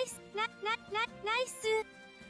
Nice. Nice.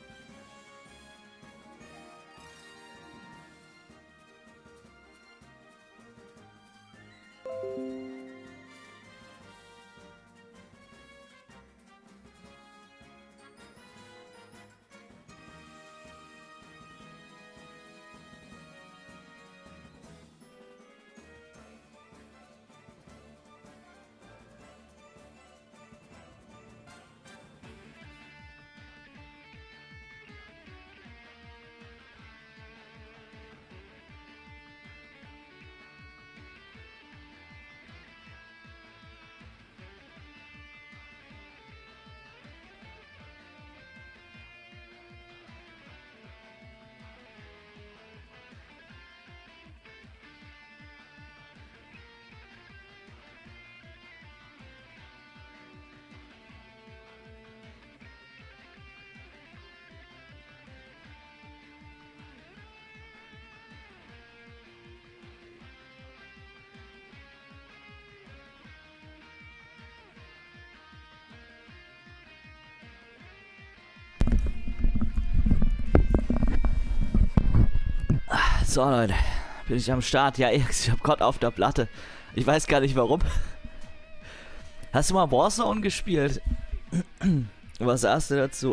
So, Leute. Bin ich am Start? Ja, ich hab Gott auf der Platte. Ich weiß gar nicht warum. Hast du mal Warzone gespielt? Was sagst du dazu?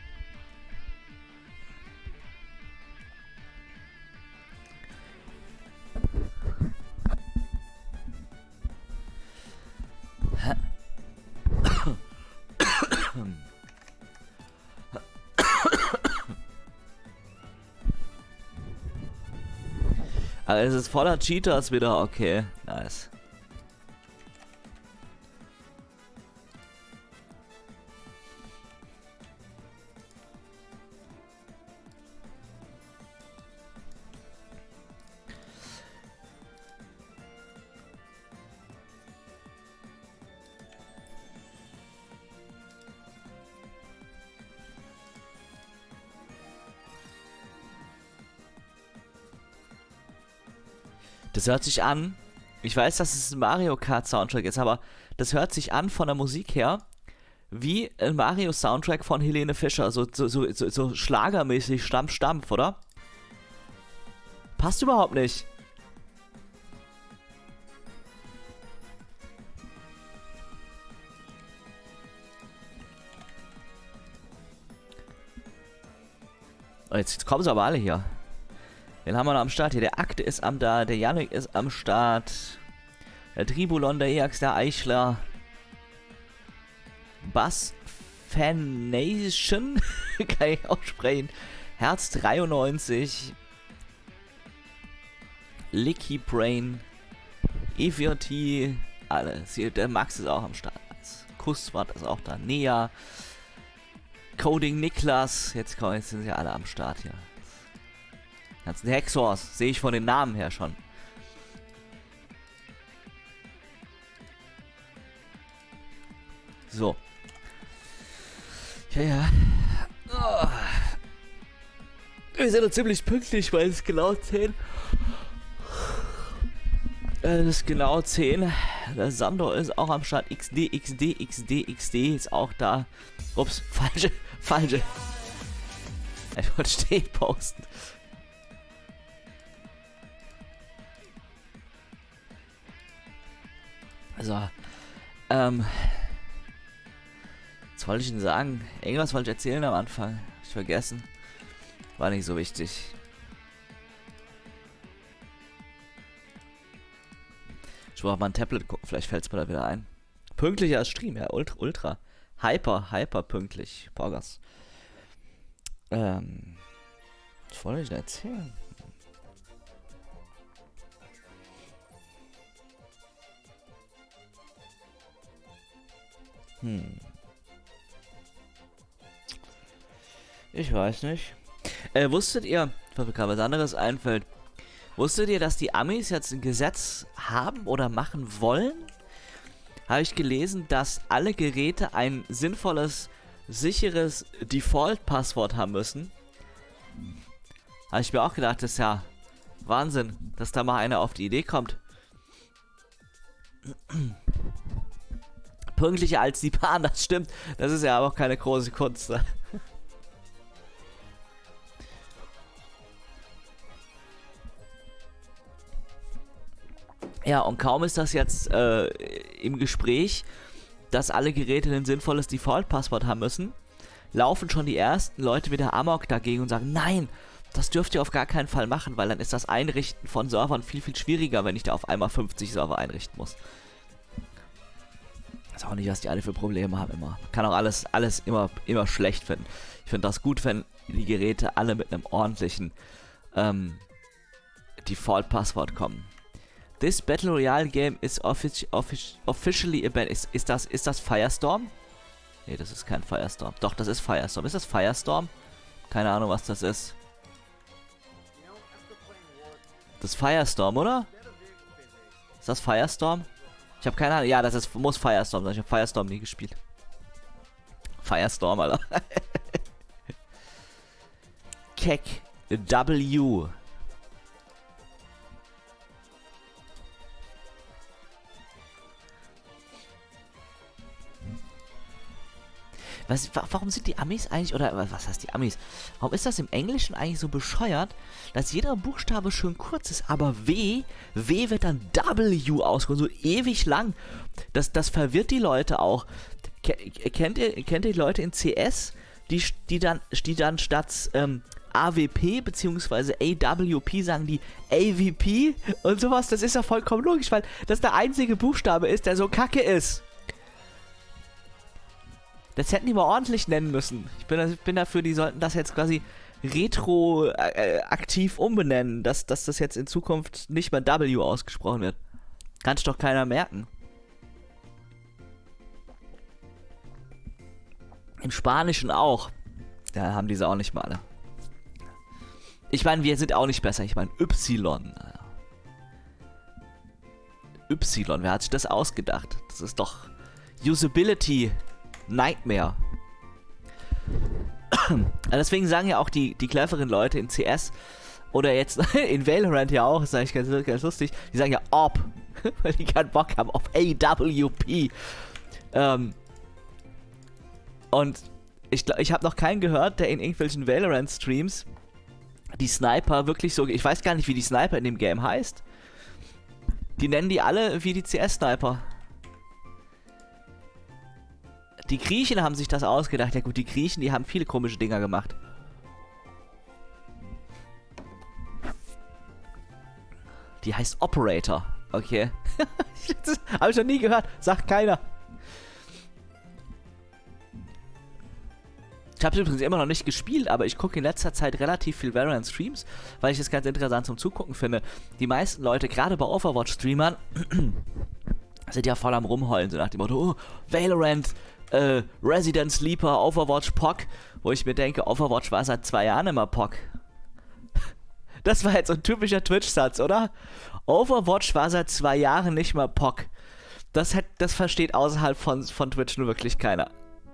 Aber es ist voller Cheaters wieder, okay. Nice. Das hört sich an, ich weiß, dass es ein Mario Kart Soundtrack ist, aber das hört sich an von der Musik her wie ein Mario Soundtrack von Helene Fischer, so schlagermäßig Stampf, oder? Passt überhaupt nicht. Oh, jetzt kommen sie aber alle hier. Den haben wir noch am Start hier. Der Akte ist der Yannick ist am Start. Der Tribulon, der Eax, der Eichler. Bass Fanation. Kann ich aussprechen. Herz 93. Licky Brain. EVT. Alles. Hier, der Max ist auch am Start. Kusswart ist auch da. Nea. Coding Niklas. Jetzt sind sie alle am Start hier. Ganzen Hexors, sehe ich von den Namen her schon. So. Ja. Oh. Wir sind noch ziemlich pünktlich, weil es genau 10. Es ist genau 10. Der Sandor ist auch am Start. XD ist auch da. Ups, falsche. Ich wollte stehen posten. Also, was wollte ich denn sagen? Irgendwas wollte ich erzählen am Anfang. Hab ich vergessen. War nicht so wichtig. Ich brauche mal ein Tablet gucken, vielleicht fällt es mir da wieder ein. Pünktlicher Stream, ja, ultra. Hyper pünktlich. Porgas. Was wollte ich denn erzählen? Ich weiß nicht. Wusstet ihr, was mir gerade was anderes einfällt, wusstet ihr, dass die Amis jetzt ein Gesetz haben oder machen wollen? Habe ich gelesen, dass alle Geräte ein sinnvolles, sicheres Default-Passwort haben müssen. Habe ich mir auch gedacht, das ist ja Wahnsinn, dass da mal einer auf die Idee kommt. Pünktlicher als die Bahn, das stimmt. Das ist ja aber auch keine große Kunst. Ne? Ja, und kaum ist das jetzt im Gespräch, dass alle Geräte ein sinnvolles Default-Passwort haben müssen, laufen schon die ersten Leute wieder amok dagegen und sagen, nein, das dürft ihr auf gar keinen Fall machen, weil dann ist das Einrichten von Servern viel, viel schwieriger, wenn ich da auf einmal 50 Server einrichten muss. Ich weiß auch nicht, was die alle für Probleme haben immer. Man kann auch alles immer schlecht finden. Ich finde das gut, wenn die Geräte alle mit einem ordentlichen Default-Passwort kommen. This Battle Royale game is officially a ban. Ist das Firestorm? Nee, das ist kein Firestorm. Doch, das ist Firestorm. Ist das Firestorm? Keine Ahnung, was das ist. Das ist Firestorm, oder? Ist das Firestorm? Ich habe keine Ahnung. Ja, muss Firestorm sein. Ich habe Firestorm nie gespielt. Firestorm, Alter. Keck W. Warum sind die Amis eigentlich, oder was heißt die Amis? Warum ist das im Englischen eigentlich so bescheuert, dass jeder Buchstabe schön kurz ist, aber W wird dann W ausgesprochen, so ewig lang. Das verwirrt die Leute auch. Kennt ihr die Leute in CS, die dann statt AWP bzw. AWP sagen die AVP und sowas? Das ist ja vollkommen logisch, weil das der einzige Buchstabe ist, der so kacke ist. Das hätten die mal ordentlich nennen müssen. Ich bin dafür, die sollten das jetzt quasi retroaktiv umbenennen, dass das jetzt in Zukunft nicht mehr W ausgesprochen wird. Kann sich doch keiner merken. Im Spanischen auch. Da haben diese auch nicht mal alle. Ich meine, wir sind auch nicht besser. Ich meine, Y. Y, wer hat sich das ausgedacht? Das ist doch Usability Nightmare. Deswegen sagen ja auch die cleveren Leute in CS oder jetzt in Valorant ja auch, das ist eigentlich ganz lustig, die sagen ja OP, weil die keinen Bock haben auf AWP. Und ich habe noch keinen gehört, der in irgendwelchen Valorant-Streams die Sniper wirklich so, ich weiß gar nicht, wie die Sniper in dem Game heißt. Die nennen die alle wie die CS-Sniper. Die Griechen haben sich das ausgedacht. Ja gut, die Griechen, die haben viele komische Dinger gemacht. Die heißt Operator. Okay. Das habe ich noch nie gehört. Sagt keiner. Ich habe es übrigens immer noch nicht gespielt, aber ich gucke in letzter Zeit relativ viel Valorant-Streams, weil ich es ganz interessant zum Zugucken finde. Die meisten Leute, gerade bei Overwatch-Streamern, sind ja voll am Rumheulen, so nach dem Motto, oh, Valorant, Resident Sleeper, Overwatch, POC, wo ich mir denke, Overwatch war seit 2 Jahren immer POC. Das war jetzt so ein typischer Twitch-Satz, oder? Overwatch war seit 2 Jahren nicht mehr POC. Das versteht außerhalb von Twitch nur wirklich keiner.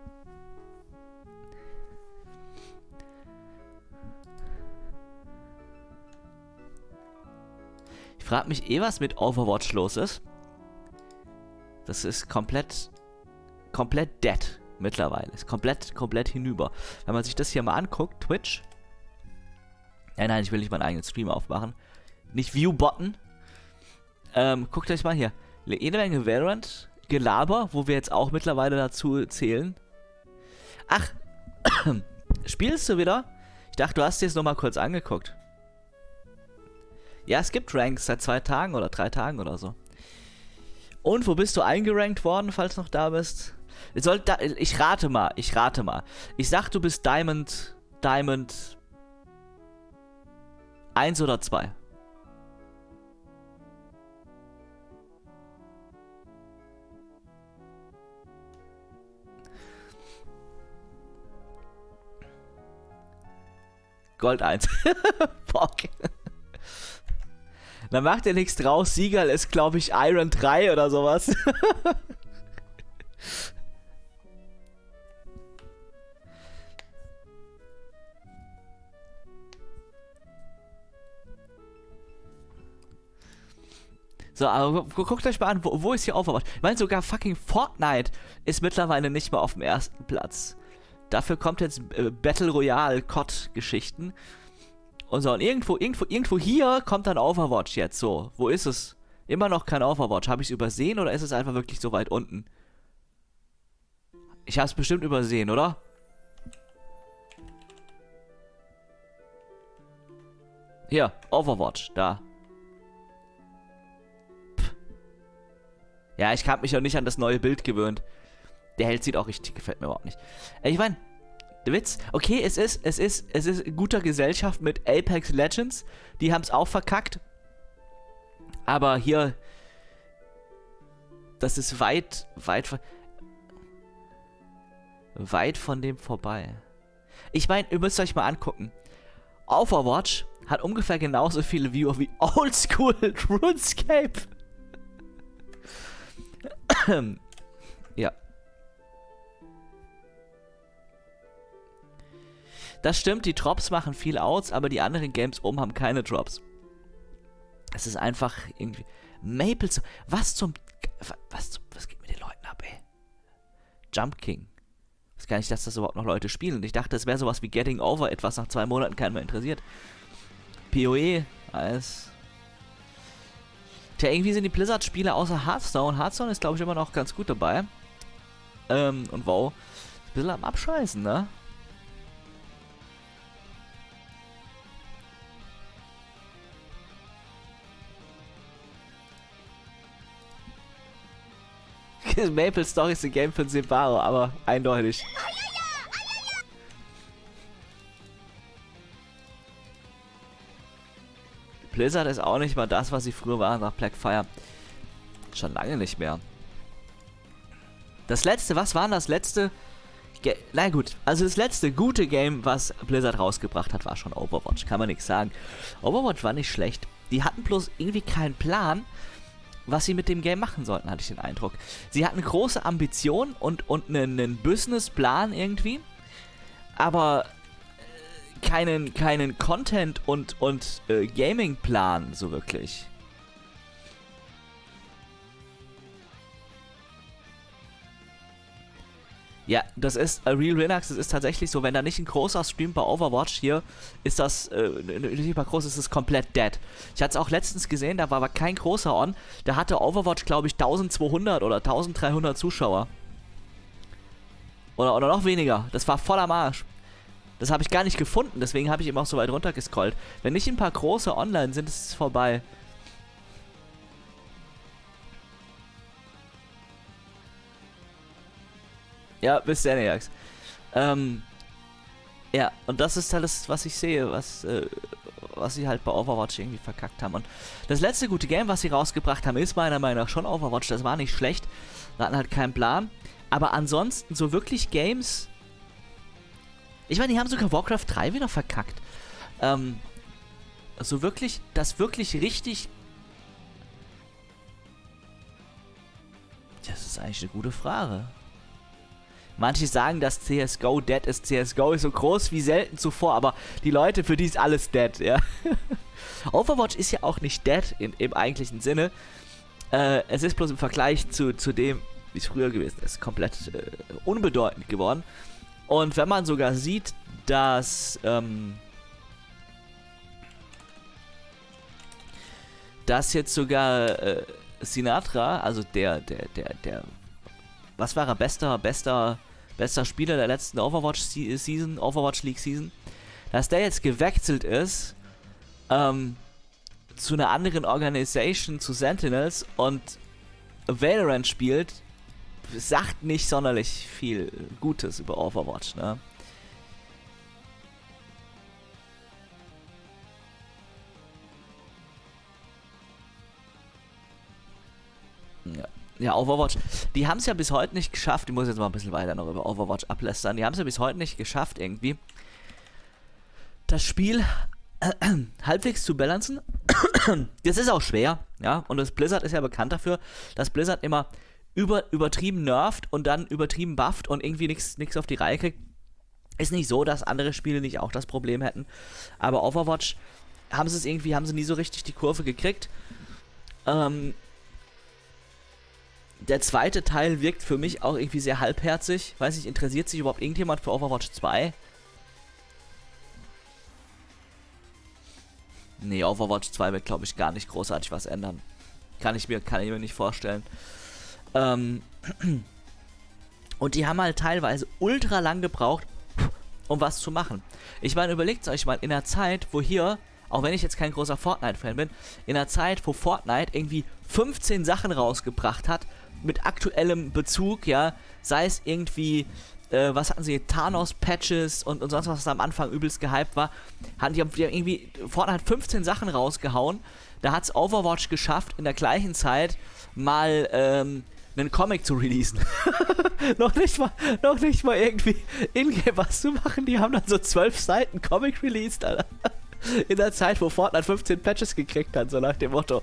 Ich frage mich was mit Overwatch los ist. Das ist komplett dead mittlerweile. Ist komplett hinüber. Wenn man sich das hier mal anguckt, Twitch. Nein, ich will nicht meinen eigenen Stream aufmachen. Nicht View-Botten. Guckt euch mal hier. Jede Menge Valorant, Gelaber, wo wir jetzt auch mittlerweile dazu zählen. Ach, spielst du wieder? Ich dachte, du hast dir es nochmal kurz angeguckt. Ja, es gibt Ranks seit 2 Tagen oder 3 Tagen oder so. Und wo bist du eingerankt worden, falls du noch da bist? Ich rate mal. Ich sag, du bist Diamond 1 oder 2. Gold 1. Bock. Dann macht er nichts draus. Siegerl ist, glaube ich, Iron 3 oder sowas. So, aber guckt euch mal an, wo ist hier Overwatch? Ich meine, sogar fucking Fortnite ist mittlerweile nicht mehr auf dem ersten Platz. Dafür kommt jetzt Battle Royale COD-Geschichten. Und so, und irgendwo hier kommt dann Overwatch jetzt. So, wo ist es? Immer noch kein Overwatch. Habe ich es übersehen oder ist es einfach wirklich so weit unten? Ich habe es bestimmt übersehen, oder? Hier, Overwatch, da. Pff. Ja, ich habe mich noch nicht an das neue Bild gewöhnt. Der Held sieht auch richtig, gefällt mir überhaupt nicht. Ich meine, der Witz, okay, es ist in guter Gesellschaft mit Apex Legends. Die haben es auch verkackt. Aber hier, das ist weit von dem vorbei. Ich meine, ihr müsst euch mal angucken. Overwatch hat ungefähr genauso viele Viewer wie Oldschool RuneScape. Ja. Das stimmt, die Drops machen viel aus, aber die anderen Games oben haben keine Drops. Es ist einfach irgendwie... Was geht mit den Leuten ab, ey? Jump King. Ich weiß gar nicht, dass das überhaupt noch Leute spielen. Ich dachte, es wäre sowas wie Getting Over, etwas nach 2 Monaten keinen mehr interessiert. PoE, alles. Tja, irgendwie sind die Blizzard-Spiele außer Hearthstone. Hearthstone ist, glaube ich, immer noch ganz gut dabei. Und WoW ist ein bisschen am Abscheißen, ne? Maple Story ist ein Game für Sebaro, aber eindeutig. Blizzard ist auch nicht mal das, was sie früher waren nach Blackfire. Schon lange nicht mehr. Das letzte, was war das letzte? Na gut, also das letzte gute Game, was Blizzard rausgebracht hat, war schon Overwatch. Kann man nichts sagen. Overwatch war nicht schlecht. Die hatten bloß irgendwie keinen Plan, was sie mit dem Game machen sollten, hatte ich den Eindruck. Sie hatten große Ambitionen und einen Businessplan irgendwie, aber keinen Content und Gaming-Plan so wirklich. Ja, das ist Real Linux, das ist tatsächlich so, wenn da nicht ein großer Stream bei Overwatch hier, ist das, nicht mal groß, ist es komplett dead. Ich hatte es auch letztens gesehen, da war aber kein großer on, da hatte Overwatch, glaube ich, 1200 oder 1300 Zuschauer. Oder noch weniger, das war voll am Arsch. Das habe ich gar nicht gefunden, deswegen habe ich eben auch so weit runtergescrollt. Wenn nicht ein paar große online sind, ist es vorbei. Ja, bis der Neax. Ja, und das ist alles, was ich sehe, was sie halt bei Overwatch irgendwie verkackt haben. Und das letzte gute Game, was sie rausgebracht haben, ist meiner Meinung nach schon Overwatch. Das war nicht schlecht. Wir hatten halt keinen Plan. Aber ansonsten so wirklich Games... Ich meine, die haben sogar Warcraft 3 wieder verkackt. So wirklich, das wirklich richtig... Das ist eigentlich eine gute Frage. Manche sagen, dass CSGO dead ist. CSGO ist so groß wie selten zuvor, aber die Leute, für die ist alles dead, ja. Overwatch ist ja auch nicht dead im eigentlichen Sinne. Es ist bloß im Vergleich zu dem, wie es früher gewesen ist, komplett unbedeutend geworden. Und wenn man sogar sieht, dass jetzt sogar Sinatra, also der was war er? Bester Spieler der letzten Overwatch League Season, dass der jetzt gewechselt ist zu einer anderen Organisation, zu Sentinels und Valorant spielt, sagt nicht sonderlich viel Gutes über Overwatch, ne? Ja. Ja, Overwatch, die haben es ja bis heute nicht geschafft, ich muss jetzt mal ein bisschen weiter noch über Overwatch ablästern, die haben es ja bis heute nicht geschafft, irgendwie das Spiel halbwegs zu balancen. Das ist auch schwer, ja, und das Blizzard ist ja bekannt dafür, dass Blizzard immer übertrieben nervt und dann übertrieben bufft und irgendwie nichts auf die Reihe kriegt. Ist nicht so, dass andere Spiele nicht auch das Problem hätten, aber Overwatch haben sie nie so richtig die Kurve gekriegt. Der zweite Teil wirkt für mich auch irgendwie sehr halbherzig. Weiß nicht, interessiert sich überhaupt irgendjemand für Overwatch 2? Nee, Overwatch 2 wird, glaube ich, gar nicht großartig was ändern. Kann ich mir nicht vorstellen. Und die haben halt teilweise ultra lang gebraucht, um was zu machen. Ich meine, überlegt euch mal, in der Zeit, wo hier, auch wenn ich jetzt kein großer Fortnite-Fan bin, in der Zeit, wo Fortnite irgendwie 15 Sachen rausgebracht hat, mit aktuellem Bezug, ja, sei es irgendwie, was hatten sie, Thanos-Patches und sonst was am Anfang übelst gehypt war, die haben irgendwie, Fortnite hat 15 Sachen rausgehauen, da hat es Overwatch geschafft, in der gleichen Zeit mal, einen Comic zu releasen. noch nicht mal irgendwie in-game was zu machen, die haben dann so 12 Seiten Comic released, Alter. In der Zeit, wo Fortnite 15 Patches gekriegt hat, so nach dem Motto.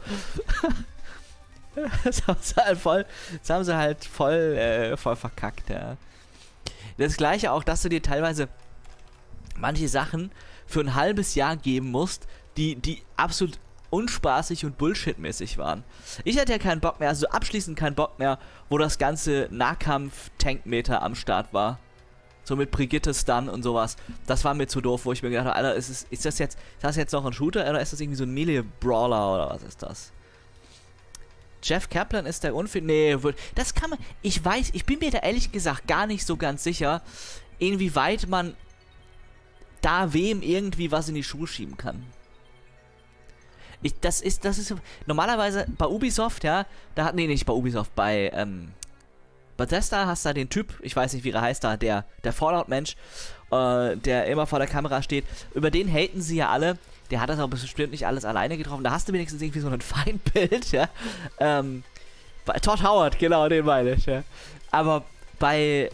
Das haben sie halt voll verkackt, ja. Das gleiche auch, dass du dir teilweise manche Sachen für ein halbes Jahr geben musst, die absolut unspaßig und bullshitmäßig waren. Ich hatte ja keinen Bock mehr, also abschließend keinen Bock mehr, wo das ganze Nahkampf-Tankmeter am Start war. So mit Brigitte Stun und sowas. Das war mir zu doof, wo ich mir gedacht habe, Alter, ist das jetzt noch ein Shooter oder ist das irgendwie so ein Melee-Brawler oder was ist das? Jeff Kaplan ist der Nee, das kann man, ich bin mir da ehrlich gesagt gar nicht so ganz sicher, inwieweit man da wem irgendwie was in die Schuhe schieben kann. Das ist normalerweise bei Ubisoft, ja, nicht bei Ubisoft, bei Bethesda hast du da den Typ, ich weiß nicht, wie er heißt da, der Fallout-Mensch, der immer vor der Kamera steht, über den haten sie ja alle, der hat das aber bestimmt nicht alles alleine getroffen, da hast du wenigstens irgendwie so ein Feindbild, ja, bei Todd Howard, genau, den meine ich, ja, aber bei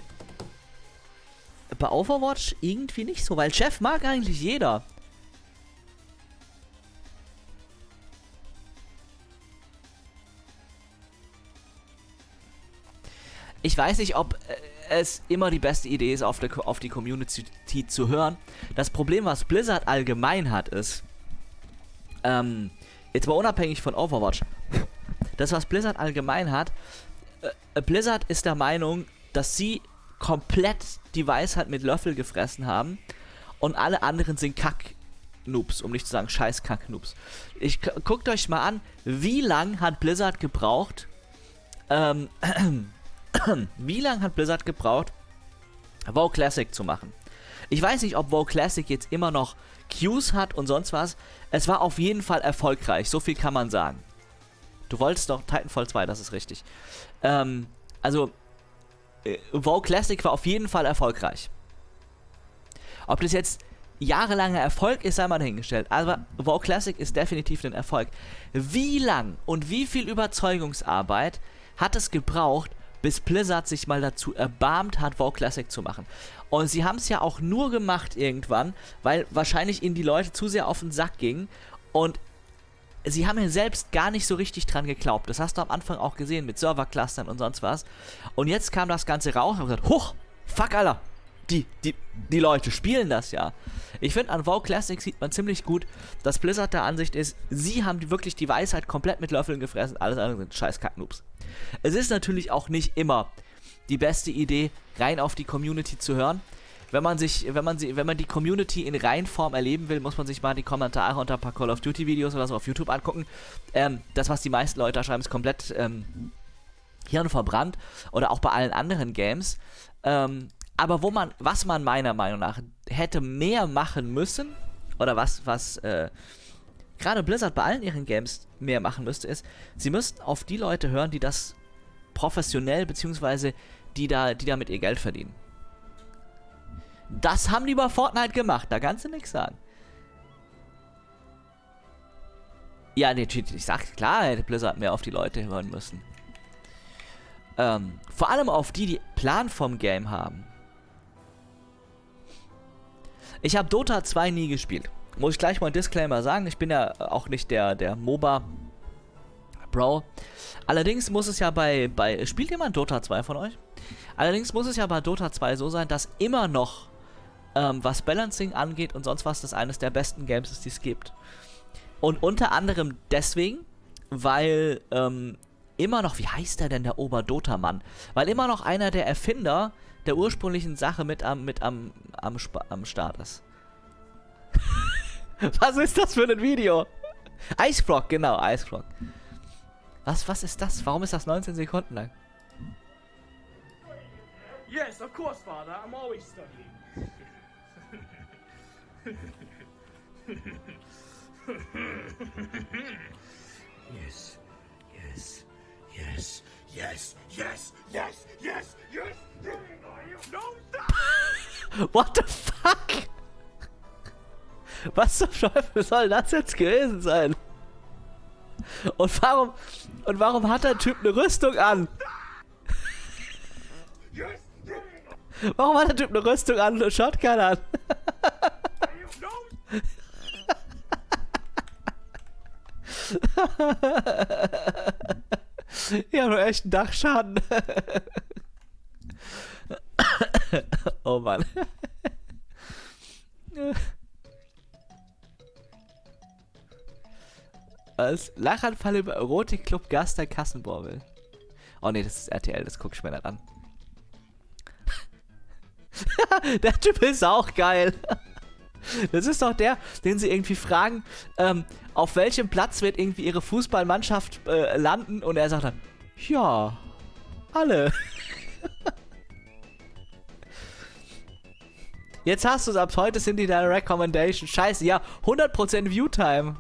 Overwatch irgendwie nicht so, weil Chef mag eigentlich jeder. Ich weiß nicht, ob es immer die beste Idee ist, auf die Community zu hören. Das Problem, was Blizzard allgemein hat, ist, jetzt mal unabhängig von Overwatch, das, was Blizzard allgemein hat, Blizzard ist der Meinung, dass sie komplett die Weisheit mit Löffel gefressen haben und alle anderen sind Kack-Noobs, um nicht zu sagen Scheiß-Kack-Noobs. Guckt euch mal an, wie lang hat Blizzard gebraucht, WoW Classic zu machen? Ich weiß nicht, ob WoW Classic jetzt immer noch Queues hat und sonst was. Es war auf jeden Fall erfolgreich, so viel kann man sagen. Du wolltest doch Titanfall 2, das ist richtig. WoW Classic war auf jeden Fall erfolgreich. Ob das jetzt jahrelanger Erfolg ist, sei mal dahingestellt. Aber WoW Classic ist definitiv ein Erfolg. Wie lang und wie viel Überzeugungsarbeit hat es gebraucht, bis Blizzard sich mal dazu erbarmt hat, WoW Classic zu machen? Und sie haben es ja auch nur gemacht irgendwann, weil wahrscheinlich ihnen die Leute zu sehr auf den Sack gingen und sie haben ja selbst gar nicht so richtig dran geglaubt. Das hast du am Anfang auch gesehen mit Serverclustern und sonst was. Und jetzt kam das Ganze raus und gesagt, huch, fuck, Alter, die Leute spielen das ja. Ich finde, an WoW Classic sieht man ziemlich gut, dass Blizzard der Ansicht ist, sie haben wirklich die Weisheit komplett mit Löffeln gefressen, alles andere sind scheiß Kacknoobs. Es ist natürlich auch nicht immer die beste Idee, rein auf die Community zu hören. Wenn man die Community in Reinform erleben will, muss man sich mal die Kommentare unter ein paar Call of Duty Videos oder so auf YouTube angucken. Das, was die meisten Leute da schreiben, ist komplett hirnverbrannt. Oder auch bei allen anderen Games. Aber was man meiner Meinung nach hätte mehr machen müssen, oder was gerade Blizzard bei allen ihren Games mehr machen müsste, ist, sie müssten auf die Leute hören, die das professionell, beziehungsweise die damit ihr Geld verdienen. Das haben die bei Fortnite gemacht, da kannst du nichts sagen. Ja, nee, ich sag klar, hätte Blizzard mehr auf die Leute hören müssen. Vor allem auf die Plan vom Game haben. Ich habe Dota 2 nie gespielt. Muss ich gleich mal einen Disclaimer sagen, ich bin ja auch nicht der MOBA-Bro. Allerdings muss es ja spielt jemand Dota 2 von euch? Allerdings muss es ja bei Dota 2 so sein, dass immer noch was Balancing angeht und sonst was, das eines der besten Games ist, die es gibt. Und unter anderem deswegen, weil immer noch, wie heißt der denn, der Oberdota-Mann? Weil immer noch einer der Erfinder der ursprünglichen Sache mit am Start ist. Was ist das für ein Video? Ice Frog, genau, Ice Frog. Was ist das? Warum ist das 19 Sekunden lang? Yes, of course, Father. I'm always studying. Yes, yes, yes, yes, yes, yes, yes, yes. No, stop! What the fuck? Was zum Teufel soll das jetzt gewesen sein? Und warum hat der Typ eine Rüstung an? Yes, Warum hat der Typ eine Rüstung an und eine Shotgun an? no. Ja, nur echt einen Dachschaden. Oh Mann. Was? Lachanfall über Erotikclub Gast der Kassenbohr will. Oh ne, das ist RTL, das guck ich mir nicht an. Der Typ ist auch geil. Das ist doch der, den sie irgendwie fragen, auf welchem Platz wird irgendwie ihre Fußballmannschaft landen, und er sagt dann, ja, alle. Jetzt hast du es, ab heute sind die deine Recommendation. Scheiße, ja, 100% Viewtime.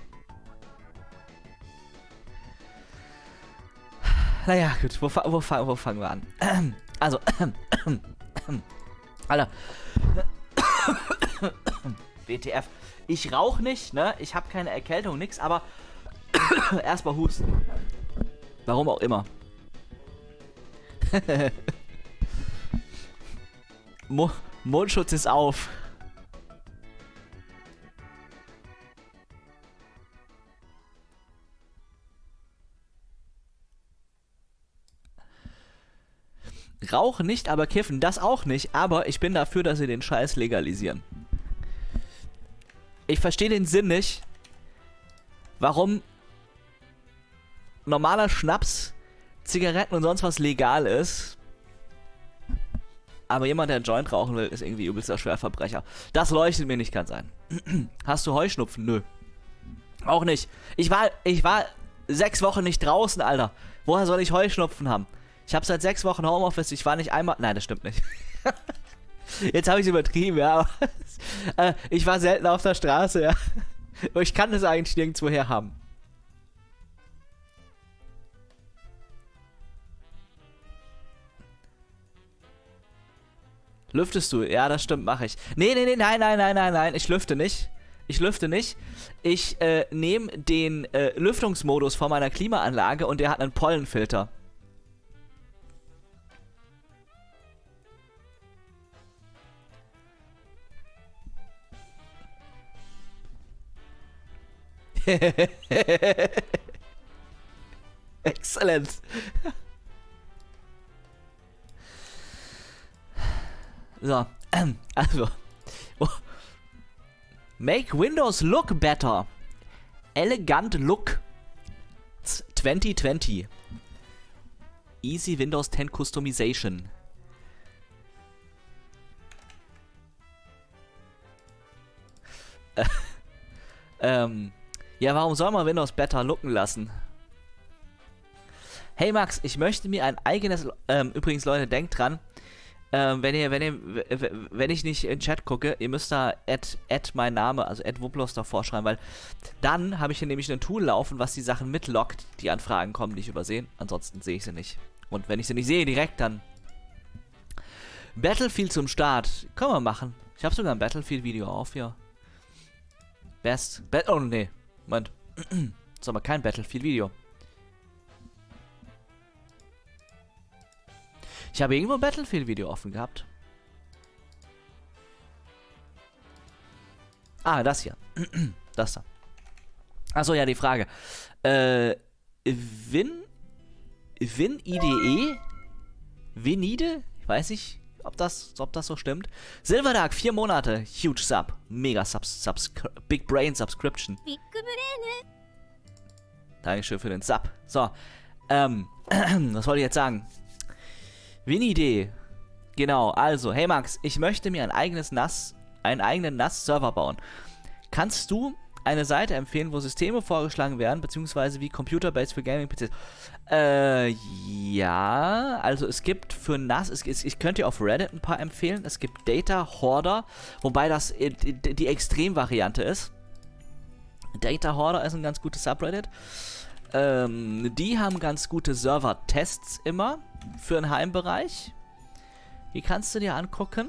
Naja, gut, wo fangen wir an? Also, Alter. WTF. Ich rauche nicht, ne? Ich habe keine Erkältung, nix, aber erstmal husten. Warum auch immer. Mundschutz ist auf. Rauchen nicht, aber kiffen, das auch nicht, aber ich bin dafür, dass sie den Scheiß legalisieren. Ich verstehe den Sinn nicht, warum normaler Schnaps, Zigaretten und sonst was legal ist, aber jemand, der einen Joint rauchen will, ist irgendwie übelster Schwerverbrecher. Das leuchtet mir nicht ganz ein. Hast du Heuschnupfen? Nö. Auch nicht. Ich war 6 Wochen nicht draußen, Alter. Woher soll ich Heuschnupfen haben? Ich habe seit 6 Wochen Homeoffice, ich war nicht einmal... Nein, das stimmt nicht. Jetzt habe ich es übertrieben, ja. Aber, ich war selten auf der Straße, ja. Und ich kann das eigentlich nirgendwo her haben. Lüftest du? Ja, das stimmt, mache ich. Nein, ich lüfte nicht. Ich lüfte nicht. Ich nehme den Lüftungsmodus von meiner Klimaanlage und der hat einen Pollenfilter. Excellent. So, also. Make Windows look better. Elegant look. 2020. Easy Windows 10 Customization. Ja, warum soll man Windows better looken lassen? Hey Max, ich möchte mir ein eigenes... übrigens, Leute, denkt dran, wenn ich nicht in den Chat gucke, ihr müsst da mein Name, also @wuplos davor schreiben, weil dann habe ich hier nämlich ein Tool laufen, was die Sachen mitloggt, die Anfragen kommen, die ich übersehen. Ansonsten sehe ich sie nicht. Und wenn ich sie nicht sehe direkt, dann... Battlefield zum Start. Können wir machen. Ich habe sogar ein Battlefield-Video auf hier. Oh, nee. Moment. Das ist aber kein Battlefield-Video. Ich habe irgendwo ein Battlefield-Video offen gehabt. Ah, das hier. Das da. Achso, ja, die Frage. WinIDE? WinIDE? Ich weiß nicht, ob das so stimmt. Silverdark, 4 Monate. Huge Sub. Mega Big Brain Subscription. ビッグブレーヌ Dankeschön für den Sub. So. Was wollte ich jetzt sagen? Winnie-Idee. Genau, also, hey Max, ich möchte mir einen eigenen NAS-Server bauen. Kannst du eine Seite empfehlen, wo Systeme vorgeschlagen werden, beziehungsweise wie Computer-Based für Gaming-PCs? Ja, also es gibt für NAS, ich könnte dir auf Reddit ein paar empfehlen. Es gibt Data Hoarder, wobei das die Extremvariante ist. Data Hoarder ist ein ganz gutes Subreddit. Die haben ganz gute Server-Tests immer für den Heimbereich. Die kannst du dir angucken.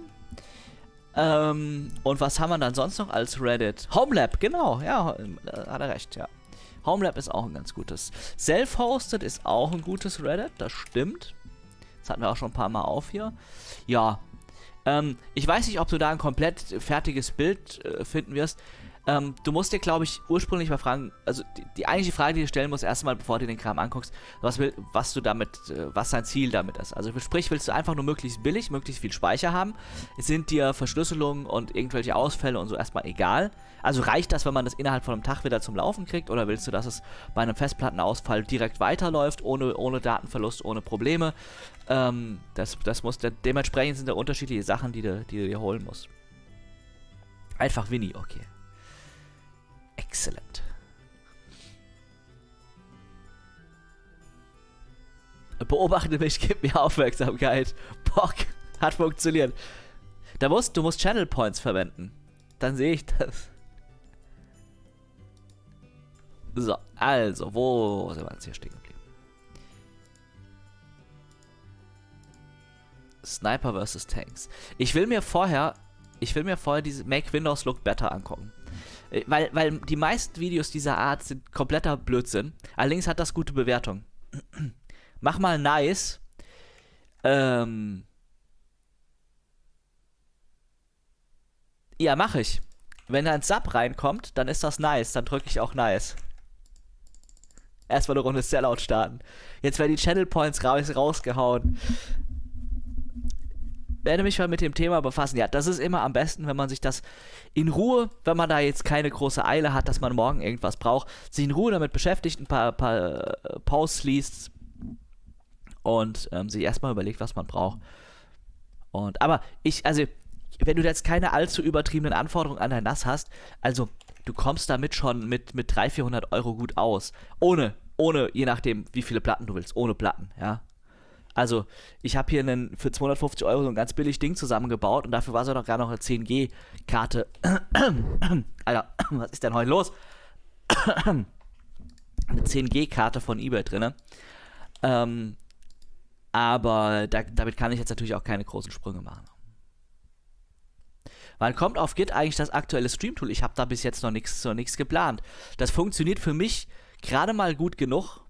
Und was haben wir dann sonst noch als Reddit? Homelab, genau, ja, hat er recht, ja. Homelab ist auch ein ganz gutes. Self-Hosted ist auch ein gutes Reddit, das stimmt. Das hatten wir auch schon ein paar Mal auf hier. Ja, ich weiß nicht, ob du da ein komplett fertiges Bild finden wirst. Du musst dir, glaube ich, ursprünglich mal fragen, also die eigentliche Frage, die du stellen musst, erstmal, bevor du den Kram anguckst, was dein Ziel damit ist. Also sprich, willst du einfach nur möglichst billig, möglichst viel Speicher haben? Sind dir Verschlüsselungen und irgendwelche Ausfälle und so erstmal egal? Also reicht das, wenn man das innerhalb von einem Tag wieder zum Laufen kriegt? Oder willst du, dass es bei einem Festplattenausfall direkt weiterläuft, ohne Datenverlust, ohne Probleme? Dementsprechend sind da unterschiedliche Sachen, die du dir holen musst. Einfach Winnie, okay. Excellent. Beobachte mich, gib mir Aufmerksamkeit. Bock, hat funktioniert. Du musst Channel Points verwenden. Dann sehe ich das. So, also, wo sind wir jetzt hier stehen geblieben? Sniper vs. Tanks. Ich will mir vorher diese Make Windows Look Better angucken. Weil die meisten Videos dieser Art sind kompletter Blödsinn. Allerdings hat das gute Bewertung. Mach mal nice. Ja, mach ich. Wenn da ein Sub reinkommt, dann ist das nice. Dann drücke ich auch nice. Erstmal eine Runde Sellout starten. Jetzt werden die Channel Points rausgehauen. Werde mich mal mit dem Thema befassen. Ja, das ist immer am besten, wenn man sich das in Ruhe, wenn man da jetzt keine große Eile hat, dass man morgen irgendwas braucht, sich in Ruhe damit beschäftigt, ein paar Posts liest und sich erstmal überlegt, was man braucht. Aber wenn du jetzt keine allzu übertriebenen Anforderungen an dein NAS hast, also du kommst damit schon mit 300-400 Euro gut aus. Ohne, je nachdem, wie viele Platten du willst, ohne Platten, ja. Also, ich habe hier für 250 Euro so ein ganz billig Ding zusammengebaut und dafür war so noch gar noch eine 10G-Karte. Alter, was ist denn heute los? Eine 10G-Karte von eBay drin. Aber damit kann ich jetzt natürlich auch keine großen Sprünge machen. Wann kommt auf Git eigentlich das aktuelle Stream-Tool? Ich habe da bis jetzt noch nichts geplant. Das funktioniert für mich gerade mal gut genug.